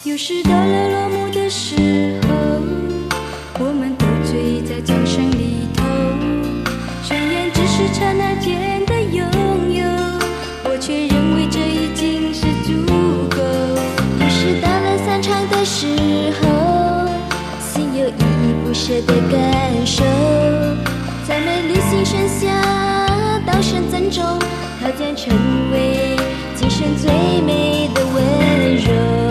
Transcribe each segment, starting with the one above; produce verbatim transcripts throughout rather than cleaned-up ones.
有时到了落幕的时候，我们都醉在掌声里头，虽然只是刹那间的拥有，我却认为这已经是足够。有时到了散场的时候，心有依依不舍的感受，在美丽心声下道声珍重，它将成为今生最美的温柔。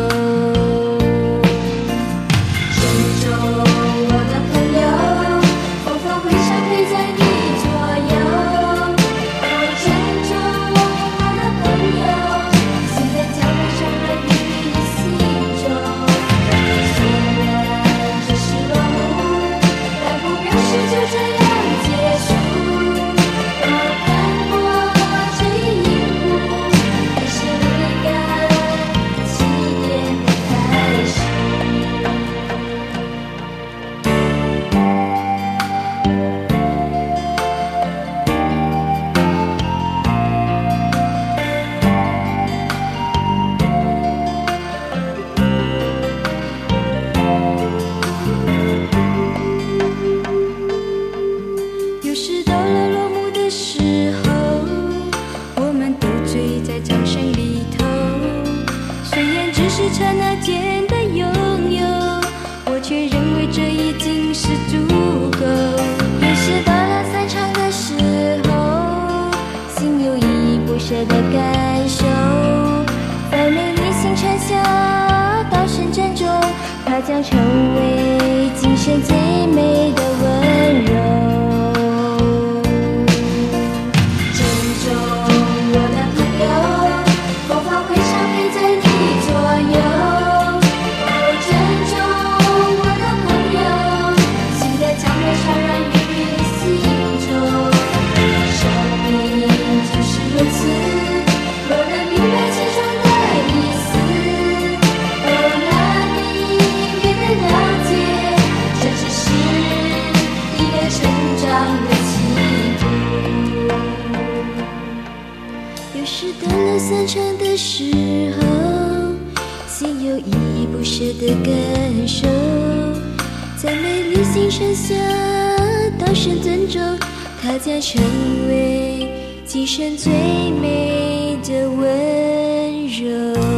是刹那间的拥有，我却认为这已经是足够。有时到了散场的时候，心有依依不舍的感受，在美丽星辰下道声珍重，它将成为今生最美的温柔。是到了散场的时候，心有依依不舍的感受，在美丽星辰下道声尊重，它将成为今生最美的温柔。